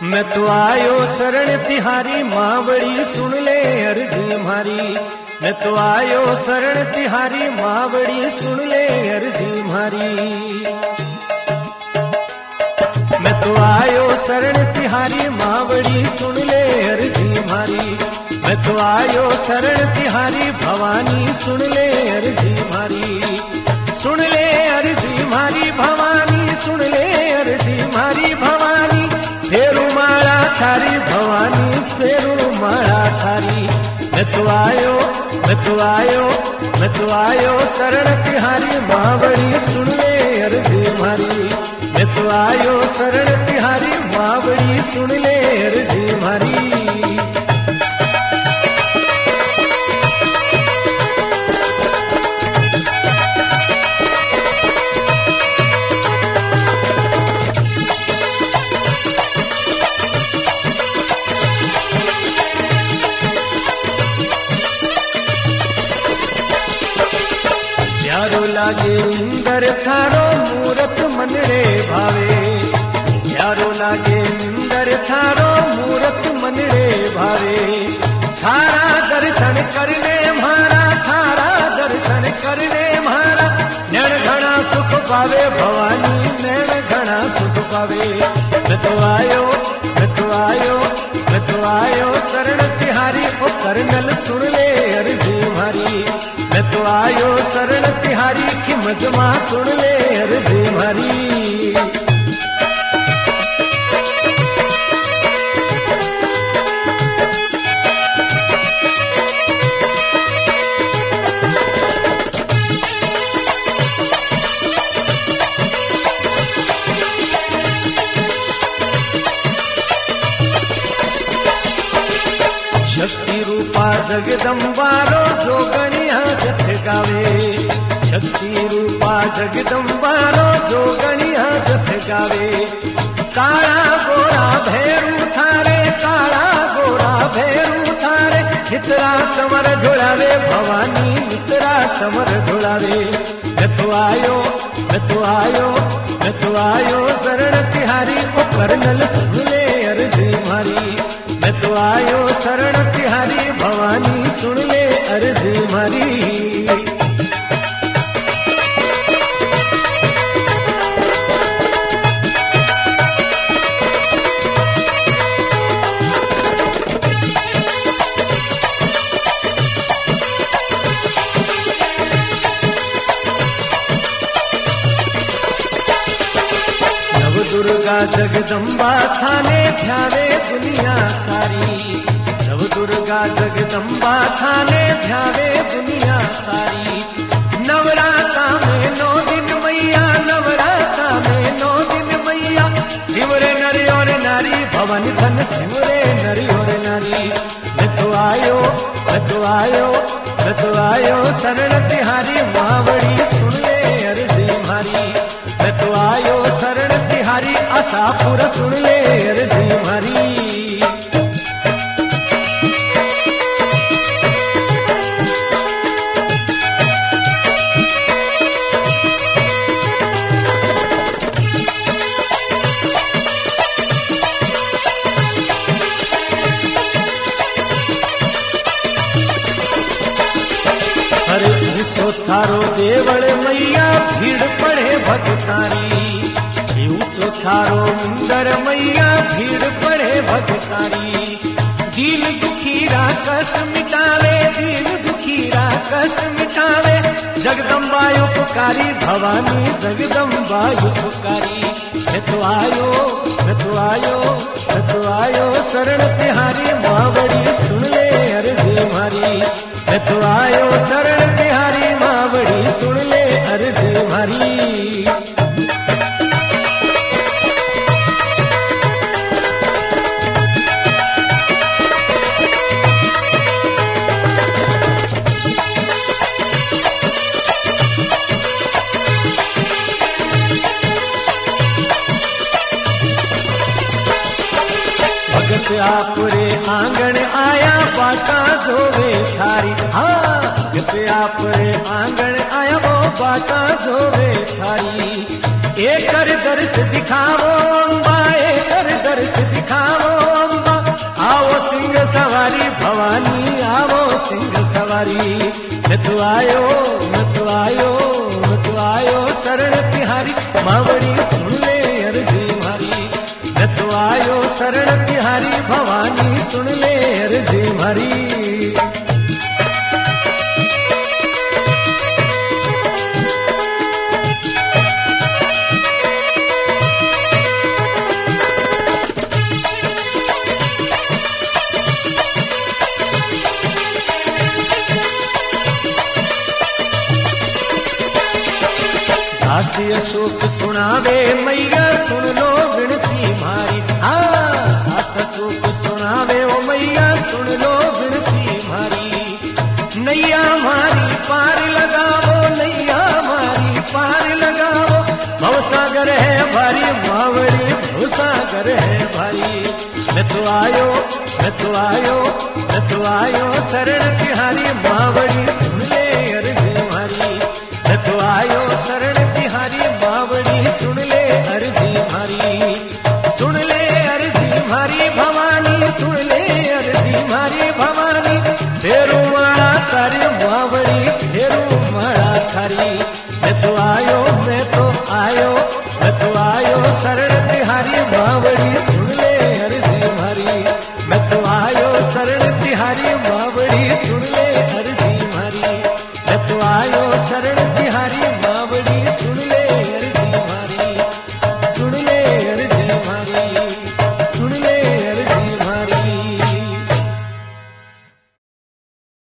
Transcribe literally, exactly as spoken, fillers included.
मैं तो आयो शरण तिहारी मावड़ी सुन ले अर्जी मारी। मैं तो आयो शरण तिहारी मावड़ी सुन ले अर्जी मारी। मैं तो आयो शरण तिहारी मावड़ी सुन ले अर्जी मारी। मैं तो आयो शरण तिहारी भवानी सुन ले अर्जी मारी। सुन ले अर्जी मारी भवानी सुन ले अर्जी मारी भवानी। फेरू माला थारी भवानी फेरू माला थारी। मैं तो आयो मैं तो आयो मैं तो आयो शरण तिहारी मावड़ी सुन ले अर्जी मारी। मैं तो आयो शरण तिहारी मावड़ी सुन ले अर्जी मारी। प्यारो लागे इंदर थारो मूरत मनड़े भावे। प्यारो लागे इंदर थारो मूरत मनड़े भावे। थारा दर्शन करने म्हारा थारा दर्शन करने म्हारा। नैण घना सुख पावे भवानी नैण घना सुख पावे। मैं तो आयो मैं तो आयो मैं तो आयो शरण तिहारी ओ करनल सुन ले अर्जी मारी। मैं तो आयो शरण तिहारी की मजमा सुन ले अर्जी मारी। शक्ति रूपा जगदम्बारो जोगणिया जस गावे। शक्ति रूपा जगदम्बारो जोगणिया जस गावे। काला गोरा भैरू थारे काला गोरा भैरू थारे। हितरा चमर ढुलावे भवानी हितरा चमर ढुलावे। मैं तो आयो मैं तो आयो मैं तो आयो शरण तिहारी ओ करनल सुन ले अर्जी मारी। मैं तो आयो शरण तिहारी भवानी सुन ले अर्जी मारी। नव दुर्गा जगदम्बा थाने ध्यावे दुनिया सारी। नव दुर्गा जगदम्बा थाने ध्यावे दुनिया सारी। नवराता में नौ दिन मैया नवराता में नौ दिन मैया। सिमरे नरी और नारी भवन धन सिमरे नरी और नारी। मैं तो आयो मैं तो आयो मैं तो आयो शरण तिहारी मावड़ी सुन ले अर्जी मारी। मैं तो आयो शरण तिहारी आशापुर सुन ले अर्जी मारी। अरे ऊंचो थारो देवल मैया भीड़ पड़े भक्तारी। ऊंचो थारो मुंदर मैया भीड़ पड़े भक्तारी। दीन दुखीरा कष्ट मिटावे दीन दुखीरा कष्ट मिटावे। जगदम्बा उपकारी भवानी जगदम्बा उपकारी। मैं तो आयो मैं तो आयो मैं तो आयो शरण तिहारी मावड़ी सुन ले अर्जी मारी। मैं तो आयो शरण तिहारी मावड़ी सुन ले अर्जी मारी। भगत आपरे आंगण आया बाटा जोवे थारी। हाँ भगत आपरे आंगण आया वो बाटा जोवे थारी। एक कर दर्श दिखावो अम्बा, एक कर दर्श दिखावो अम्बा। आओ सिंह सवारी भवानी, आओ सिंह सवारी। मैं तो आयो, मैं तो आयो, मैं तो आयो शरण तिहारी, मावड़ी सुन ले अर्जी मारी। मैं तो आयो शरण तिहारी भवानी, सुन ले अर्जी मारी। दासी अशोक सुनावे मैया, सुन लो विनती मारी। हाँ दास अशोक सुनावे ओ मैया, सुन लो विनती मारी। नैया मारी पार लगावो, नैया मारी पार लगावो। भवसागर है भारी मावड़ी, भवसागर है भारी। मैं तो आयो, मैं तो आयो, मैं तो आयो शरण तिहारी, मावड़ी सुन ले अर्जी मारी। मैं तो आयो शरण तिहारी, मावड़ी सुन ले अर्जी मारी। सुन ले अर्जी मारी भवानी, सुन ले अर्जी मारी भवानी। फेरू माड़ा तारी मावड़ी, फेरू माड़ा थारी। मैं तो आयो,